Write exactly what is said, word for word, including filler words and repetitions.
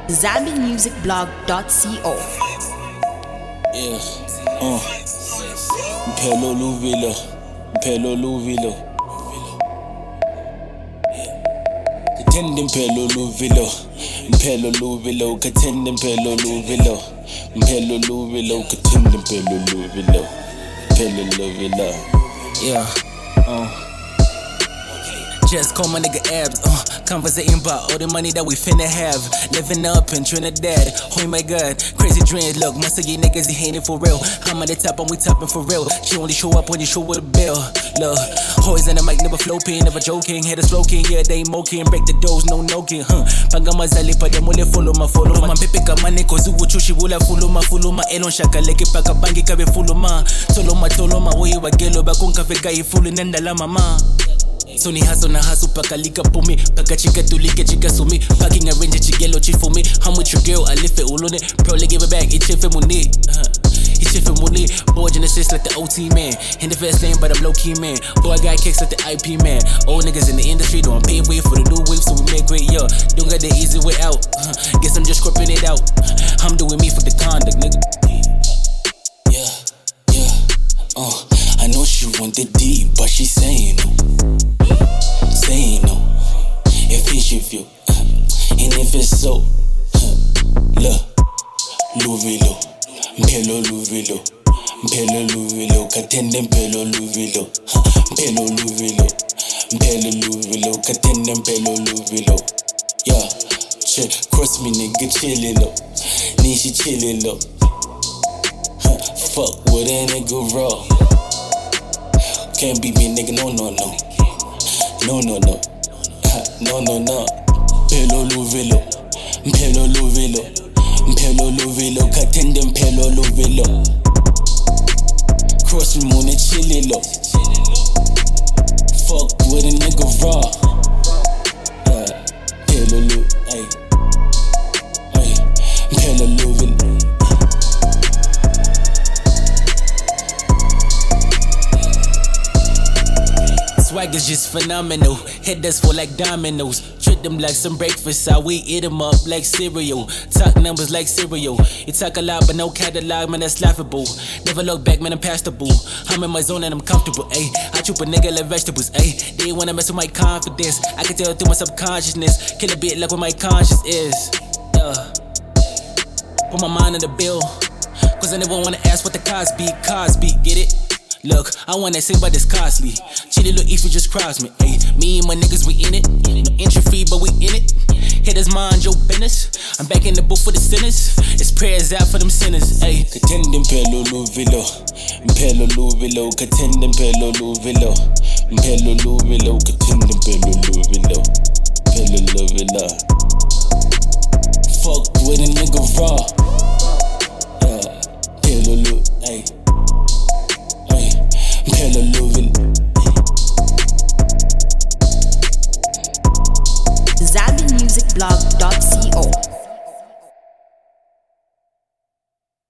zambi music blog dot co. Yeah, uh, Mpelo Luvilo, Mpelo Luvilo. Katende Mpelo Luvilo, Mpelo Luvilo, Katende Mpelo Luvilo, Mpelo Luvilo, Katende Mpelo Luvilo, Mpelo Luvilo. Yeah, uh. Just call my nigga Abs, uh, conversating about all the money that we finna have. Living up in Trinidad, oh my god, crazy dreams. Look, most of you niggas, he hating for real. I'm on the top and we topping for real. She only show up when you show with a bill. Look, always in the mic, never floating, never joking. Haters smoking, yeah, they moking. Break the doors, no noking, huh. Pangamazali, pa dem ule follow my follow my. Pepe kamane kozu uchushi wula follow my follow my. Elon shaka leke paka bangi kabe follow my. Tolo ma tolo ma, woyi wa gelo bakunka vega yi fulu nenda la mama. So ni hustle na hustle paka lika po me. Paka chika tulike chika so me. Packing a range chigelo chi for me. I'm with your girl, I lift it all on it. Probably give it back, it's chiffin' money. It's chiffin' money. Boy Genesis like the O T man. In the first lane, but I'm low key man. Boy I got kicks like the I P man. Old niggas in the industry don't pave way for the new wave, so we make way, yo. Don't got the easy way out. Guess I'm just scripting it out. I'm doing me for the conduct, nigga. Yeah, yeah, uh, I know she want the D, but she saying no. Saying no, if it's your view, uh, and if it's so, uh, look, Luvilo, Mpelo Luvilo, Mpelo Luvilo, Katende Mpelo Luvilo, Mpelo Luvilo, Mpelo Luvilo, Katende Mpelo Luvilo. Yeah, chill, cross me nigga chillin' up, Nishi chillin' up. Huh, fuck with a nigga raw. Can't beat me nigga, no no no. No, no, no, no, no, no. Mpelo Luvilo, Mpelo Luvilo, Mpelo Luvilo, Katende Mpelo Luvilo. Cross me moon and chillilo. Fuck with a nigga raw. Yeah, Mpelo Lu, ay, ay, Mpelo Luvilo. Swag is just phenomenal. Hit us for like dominoes. Treat them like some breakfast. How we eat them up like cereal. Talk numbers like cereal. You talk a lot but no catalog, man, that's laughable. Never look back, man, I'm past the boo. I'm in my zone and I'm comfortable, ayy. I choop a nigga like vegetables, ayy. They wanna mess with my confidence. I can tell through my subconsciousness. Kill a bit like what my conscience is. Yeah. Put my mind on the bill. Cause I never wanna ask what the cost be. Cosby, get it? Look, I wanna sing but it's costly. Chilly look if you just cross me, ayy. Me and my niggas, we in it. No entry fee, but we in it. Hitters mind your business. I'm back in the booth for the sinners. It's prayers out for them sinners, ayy. Katende Mpelo Luvilo, Mpelo Luvilo, Katende Mpelo Luvilo, Mpelo Luvilo, Katende Mpelo Luvilo, Mpelo Luvilo. Fuck with a nigga raw. Yeah, Mpelo Lu, ayy. Mpelo Luvilo. zambi music blog dot co.